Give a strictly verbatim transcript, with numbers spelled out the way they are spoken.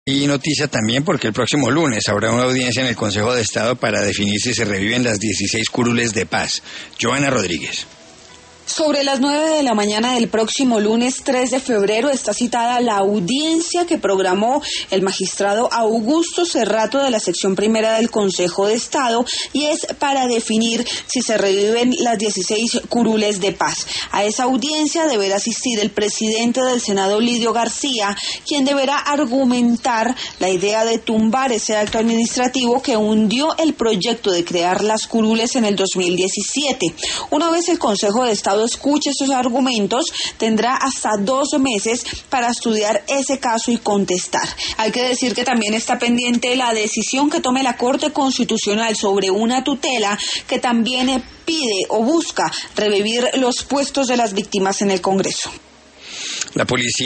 Y noticia también porque el próximo lunes habrá una audiencia en el Consejo de Estado para definir si se reviven las dieciséis curules de paz. Joana Rodríguez. Sobre las nueve de la mañana del próximo lunes tres de febrero está citada la audiencia que programó el magistrado Augusto Cerrato de la sección primera del Consejo de Estado y es para definir si se reviven las dieciséis curules de paz. A esa audiencia deberá asistir el presidente del Senado, Lidio García, quien deberá argumentar la idea de tumbar ese acto administrativo que hundió el proyecto de crear las curules en el dos mil diecisiete. Una vez el Consejo de Estado escuche esos argumentos, tendrá hasta dos meses para estudiar ese caso y contestar. Hay que decir que también está pendiente la decisión que tome la Corte Constitucional sobre una tutela que también pide o busca revivir los puestos de las víctimas en el Congreso. La policía